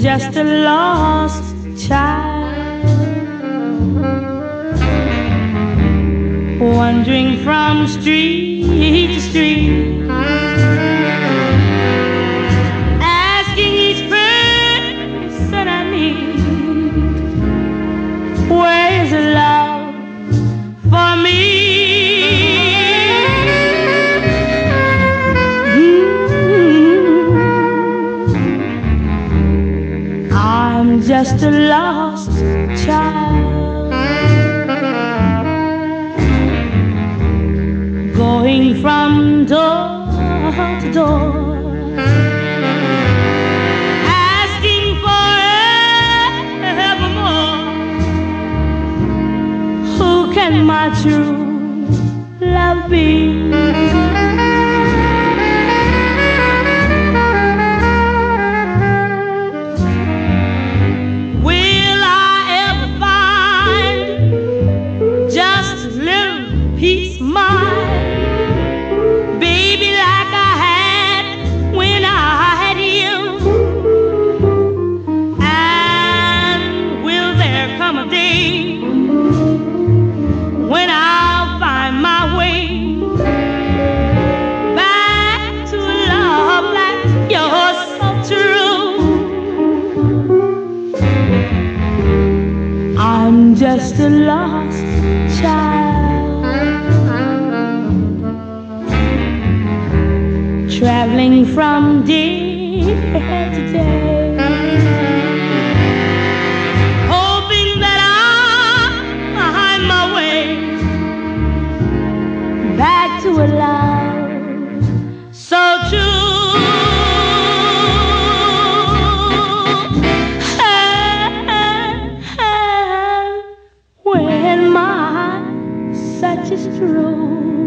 just a lost child, wandering from street to street, asking each person I meet, where's the love for me? I'm just a lost child, going from door to door, asking for evermore, who can my true love be? Peace mine, baby, like I had when I had him. And will there come a day when I'll find my way back to a love like yours, so true? I'm just a lost child, traveling from day to day, hoping that I'll find my way back to a love so true. When my search is through,